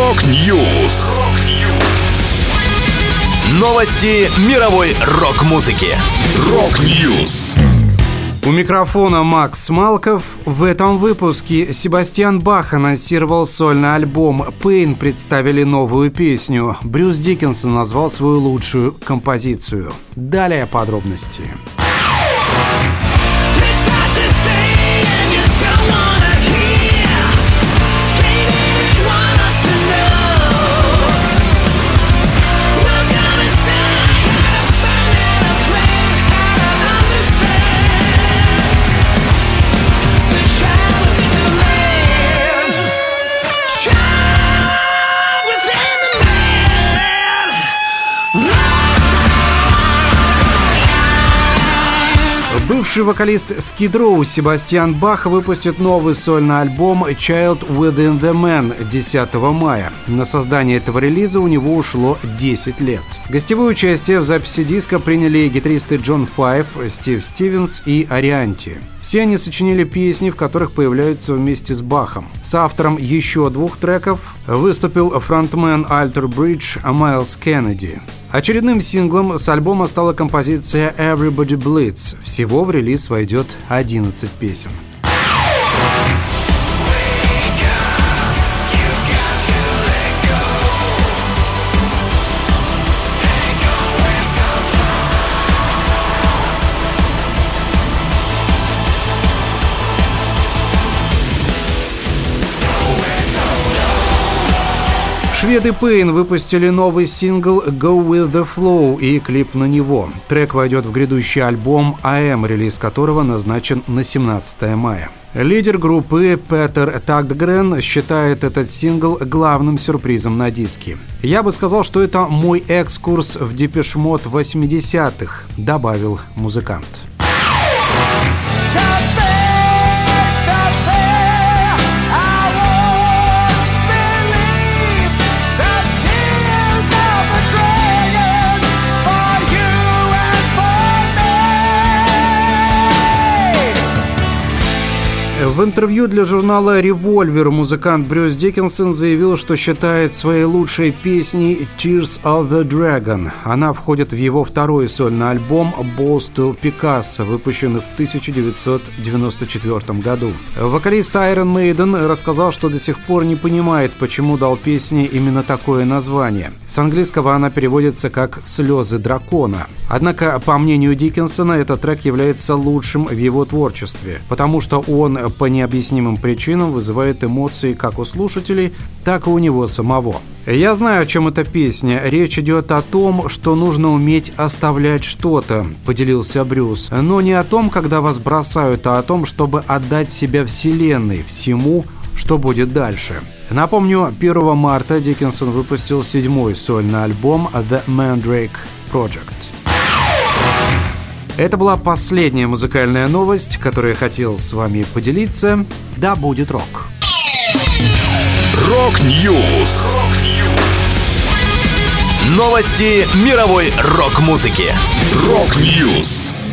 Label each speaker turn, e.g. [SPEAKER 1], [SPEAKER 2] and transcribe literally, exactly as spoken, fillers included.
[SPEAKER 1] Рок-Ньюс. Новости мировой рок-музыки. Рок-Ньюс.
[SPEAKER 2] У микрофона Макс Малков. В этом выпуске Себастьян Бах анонсировал сольный альбом. Pain представили новую песню. Брюс Диккенсон назвал свою лучшую композицию. Далее подробности. Бывший вокалист Skid Row Себастьян Бах выпустит новый сольный альбом «Child Within the Man» десятого мая. На создание этого релиза у него ушло десять лет. Гостевое участие в записи диска приняли гитаристы Джон Файв, Стив Стивенс и Арианти. Все они сочинили песни, в которых появляются вместе с Бахом. С автором еще двух треков выступил фронтмен Alter Bridge Майлз Кеннеди. Очередным синглом с альбома стала композиция «Everybody Bleeds». Всего в релиз войдет одиннадцать песен. Шведы Pain выпустили новый сингл «Go With The Flow» и клип на него. Трек войдет в грядущий альбом «эй эм», релиз которого назначен на семнадцатое мая. Лидер группы Петер Тагдгрен считает этот сингл главным сюрпризом на диске. «Я бы сказал, что это мой экскурс в Депеш Мод восьмидесятых», добавил музыкант. В интервью для журнала Revolver музыкант Брюс Диккенсон заявил, что считает своей лучшей песней «Tears of the Dragon». Она входит в его второй сольный альбом «Balls to Picasso», выпущенный в тысяча девятьсот девяносто четвёртом году. Вокалист Iron Maiden рассказал, что до сих пор не понимает, почему дал песне именно такое название. С английского она переводится как «слезы дракона». Однако, по мнению Диккенсона, этот трек является лучшим в его творчестве, потому что он по необъяснимым причинам вызывает эмоции как у слушателей, так и у него самого. «Я знаю, о чем эта песня. Речь идет о том, что нужно уметь оставлять что-то», — поделился Брюс. «Но не о том, когда вас бросают, а о том, чтобы отдать себя вселенной, всему, что будет дальше». Напомню, первого марта Диккенсон выпустил седьмой сольный альбом «The Mandrake Project». Это была последняя музыкальная новость, которую я хотел с вами поделиться. Да будет рок!
[SPEAKER 1] Рок-Ньюс. Новости мировой рок-музыки. Рок-Ньюс.